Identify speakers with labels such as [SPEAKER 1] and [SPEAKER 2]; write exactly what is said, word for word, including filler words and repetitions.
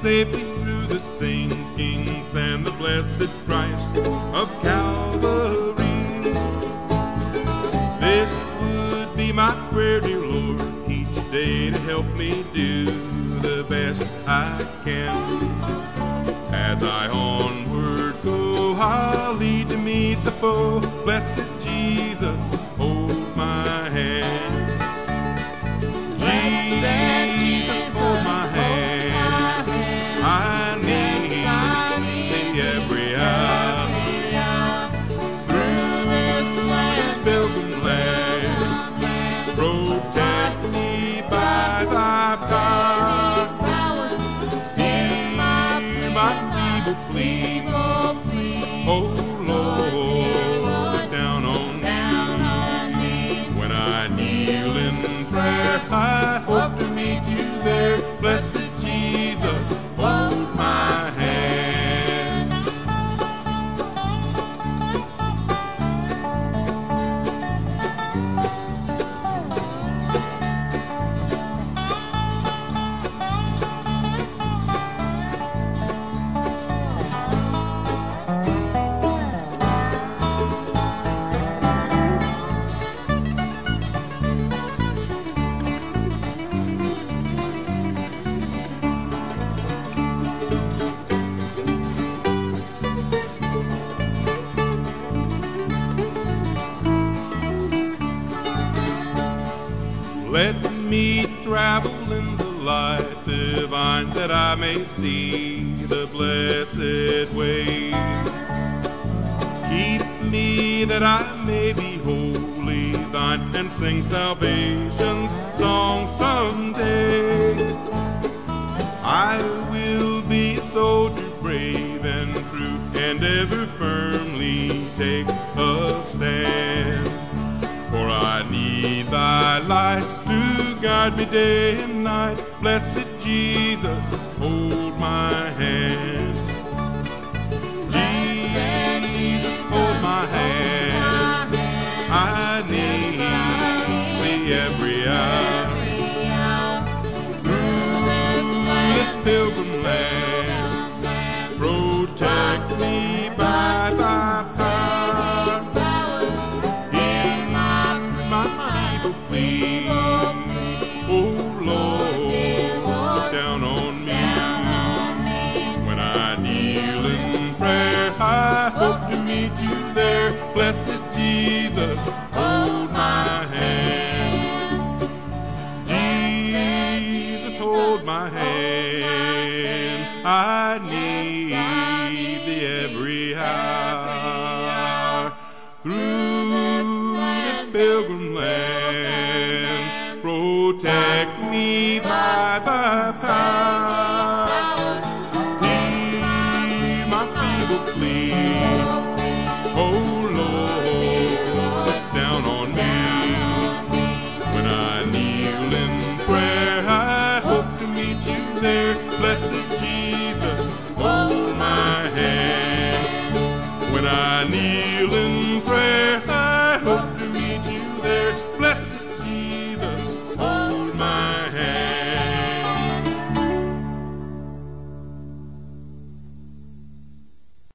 [SPEAKER 1] safely through the sinking sand, the blessed Christ of Calvary. This would be my prayer, dear Lord, each day to help me do the best I can. As I onward go, I'll lead to meet the foe. Blessed Jesus, hold my hand. Jesus, hold my hand. I need thee every hour. Through this pilgrim land, protect me by thy power. Hear my feeble plea, oh Lord, down on me. When I kneel in prayer, I hope to meet you there. Blessed Jesus, hold my hand. Let me travel in the light divine, that I may see the blessed way. Keep me that I may be wholly thine, and sing salvation's song someday. I will be a soldier brave and true, and ever firmly take a stand. For I need thy light to guide me day and night. Blessed Jesus, hold my hand. Jesus, hold my hand. I need thee every hour. Through this pilgrim land, protect me by thy power. Oh Lord, down on me. When I kneel in prayer, I hope to meet you there. Blessed Jesus, hold my hand. Jesus, hold my hand. I need thee every hour. Through this pilgrim land, protect me by thy power.